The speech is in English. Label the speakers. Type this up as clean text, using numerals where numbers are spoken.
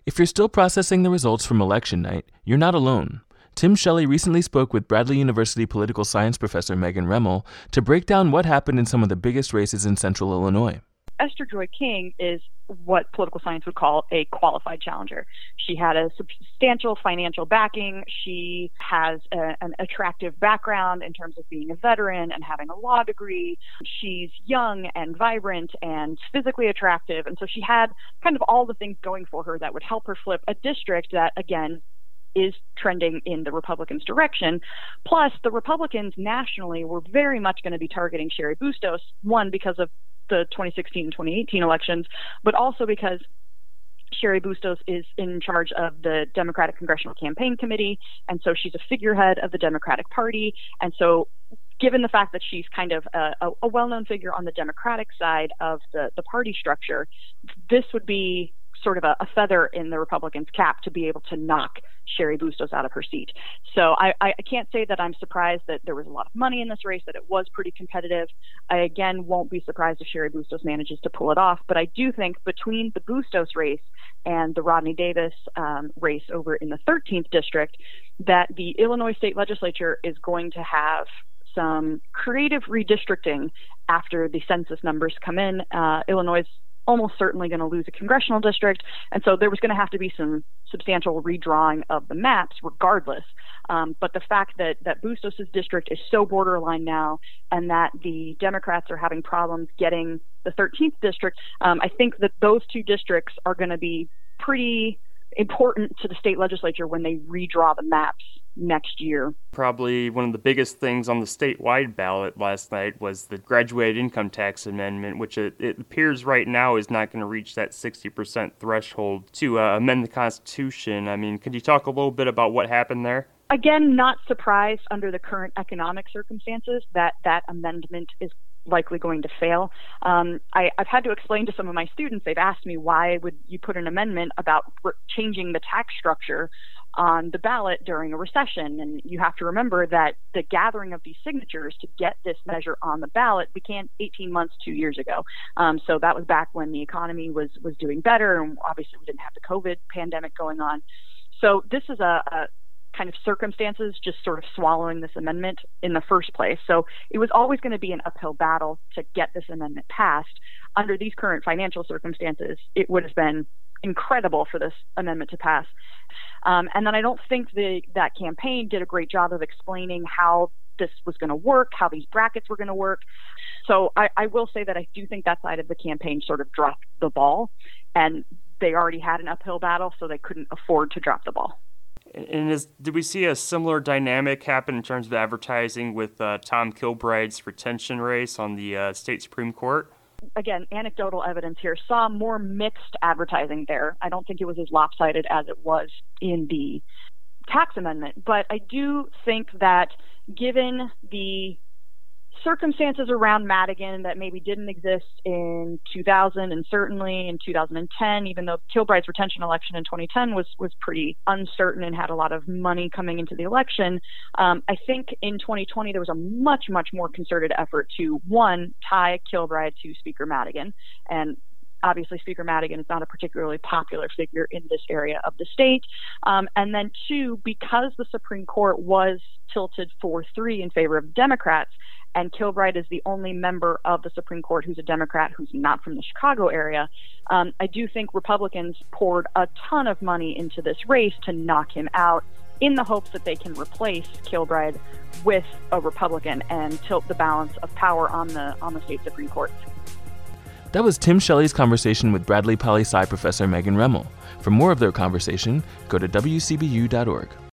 Speaker 1: If you're still processing the results from election night, you're not alone. Tim Shelley recently spoke with Bradley University political science professor Megan Remmel to break down what happened in some of the biggest races in central Illinois.
Speaker 2: Esther Joy King is what political science would call a qualified challenger. She had a substantial financial backing. She has an attractive background in terms of being a veteran and having a law degree. She's young and vibrant and physically attractive. And so she had kind of all the things going for her that would help her flip a district that, again, is trending in the Republicans' direction. Plus, the Republicans nationally were very much going to be targeting Cheri Bustos, one, because of the 2016 and 2018 elections, but also because Cheri Bustos is in charge of the Democratic Congressional Campaign Committee, and so she's a figurehead of the Democratic Party. And so given the fact that she's kind of a well-known figure on the Democratic side of the party structure, this would be sort of a feather in the Republicans' cap to be able to knock Cheri Bustos out of her seat. So I can't say that I'm surprised that there was a lot of money in this race, that it was pretty competitive. I, again, won't be surprised if Cheri Bustos manages to pull it off. But I do think between the Bustos race and the Rodney Davis race over in the 13th district, that the Illinois state legislature is going to have some creative redistricting after the census numbers come in. Illinois is almost certainly going to lose a congressional district, and so there was going to have to be some substantial redrawing of the maps regardless. But the fact that Bustos' district is so borderline now, and that the Democrats are having problems getting the 13th district, I think that those two districts are going to be pretty important to the state legislature when they redraw the maps next year.
Speaker 3: Probably one of the biggest things on the statewide ballot last night was the graduated income tax amendment, which it appears right now is not going to reach that 60% threshold to amend the Constitution. I mean, could you talk a little bit about what happened there?
Speaker 2: Again, not surprised under the current economic circumstances that amendment is likely going to fail. I've had to explain to some of my students, they've asked me, why would you put an amendment about changing the tax structure on the ballot during a recession? And you have to remember that the gathering of these signatures to get this measure on the ballot began 18 months, 2 years ago. So that was back when the economy was doing better, and obviously we didn't have the COVID pandemic going on. So this is a kind of circumstances just sort of swallowing this amendment in the first place. So it was always going to be an uphill battle to get this amendment passed. Under these current financial circumstances, it would have been incredible for this amendment to pass. And then I don't think that campaign did a great job of explaining how this was going to work, how these brackets were going to work. So I will say that I do think that side of the campaign sort of dropped the ball, and they already had an uphill battle, so they couldn't afford to drop the ball.
Speaker 3: And did we see a similar dynamic happen in terms of advertising with Tom Kilbride's retention race on the state Supreme Court?
Speaker 2: Again, anecdotal evidence here. Saw more mixed advertising there. I don't think it was as lopsided as it was in the tax amendment. But I do think that given the circumstances around Madigan that maybe didn't exist in 2000 and certainly in 2010, even though Kilbride's retention election in 2010 was pretty uncertain and had a lot of money coming into the election, I think in 2020 there was a much, much more concerted effort to, one, tie Kilbride to Speaker Madigan. And obviously, Speaker Madigan is not a particularly popular figure in this area of the state. And then two, because the Supreme Court was tilted 4-3 in favor of Democrats, and Kilbride is the only member of the Supreme Court who's a Democrat who's not from the Chicago area, I do think Republicans poured a ton of money into this race to knock him out in the hopes that they can replace Kilbride with a Republican and tilt the balance of power on the state Supreme Court.
Speaker 1: That was Tim Shelley's conversation with Bradley Poli Sci professor Megan Remmel. For more of their conversation, go to wcbu.org.